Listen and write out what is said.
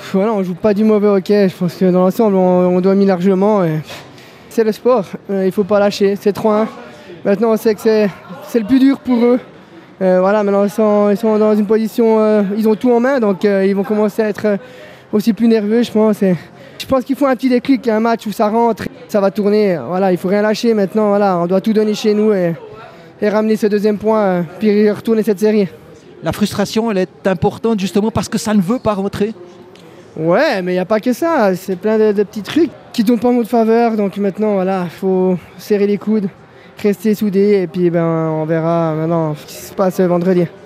Voilà, on joue pas du mauvais hockey. Je pense que dans l'ensemble, on doit mis largement. C'est le sport, il faut pas lâcher. C'est 3-1. Maintenant, on sait que c'est le plus dur pour eux. Voilà, maintenant ils sont dans une position, ils ont tout en main, donc ils vont commencer à être aussi plus nerveux, je pense. Je pense qu'il faut un petit déclic, un match où ça rentre, ça va tourner. Voilà, il faut rien lâcher maintenant. Voilà, on doit tout donner chez nous et ramener ce deuxième point, puis retourner cette série. La frustration, elle est importante justement parce que ça ne veut pas rentrer. Ouais, mais il n'y a pas que ça. C'est plein de petits trucs qui ne tournent pas en notre faveur. Donc maintenant, voilà, il faut serrer les coudes, rester soudés et puis on verra maintenant ce qui se passe vendredi.